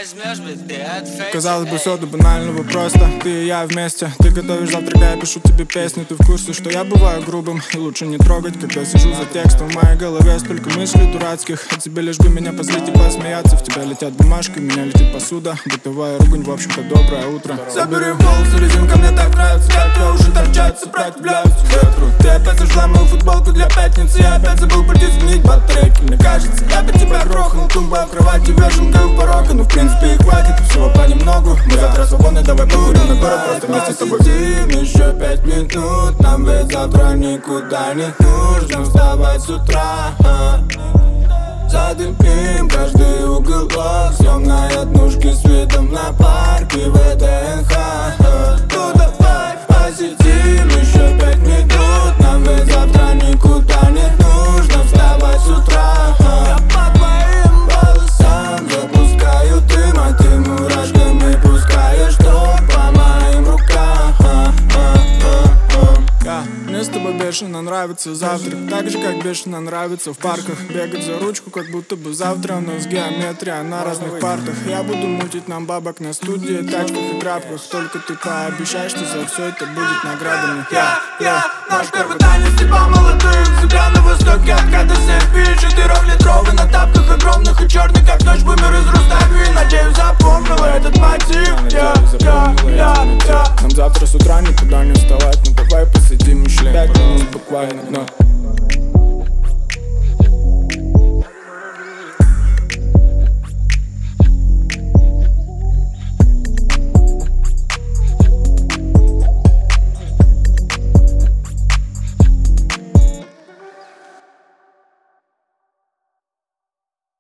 возьмешь, блядь, ты от фейка. Казалось бы, все до банального просто. Ты и я вместе, ты готовишь завтрак, я пишу тебе песни. Ты в курсе, что я бываю грубым, и лучше не трогать, когда сижу за текстом. В моей голове столько мыслей дурацких, а тебе лишь бы меня позлить и посмеяться. В тебя летят бумажки, в меня летит посуда. Бытовая ругань, в общем-то, доброе утро. Забери волосы, резинка, мне так нравится, как твои уши торчат, сопротивляются ветру. Ты опять зажгла мою футболку для пятницы, я опять забыл пойти сменить батарейки. Мне кажется, я бы тебя грохнул, тумба в кровати, вешенкой у порога. Ну в принципе и хватит, всего понемногу. Мы завтра свободны, давай покурим на город, просто вместе с тобой. Посидим еще 5 минут, нам ведь завтра никуда не нужно вставать с утра. Задымим каждый уголок, съем на однушке с видом на парк и ВДНХ. Ну давай посидим еще 5 минут, нам ведь завтра никуда не нужно вставать с утра. Я по твоим волосам запускаю дым, а ты мурашками пускаешь ток по моим рукам. Мне с тобой бешено нравится завтрак, так же как бешено нравится в парках бегать за ручку, как будто бы завтра у нас геометрия на разных партах. Я буду мутить нам бабок на студии, тачках и трапках. Только ты пообещай, что за все это будет наградами. Я, наш первый танец, типа молодых. Земля на востоке, откуда СФ 4-литровый на тапках огромных и черный, как ночь бумер из Рустави. Надеюсь, запомнила этот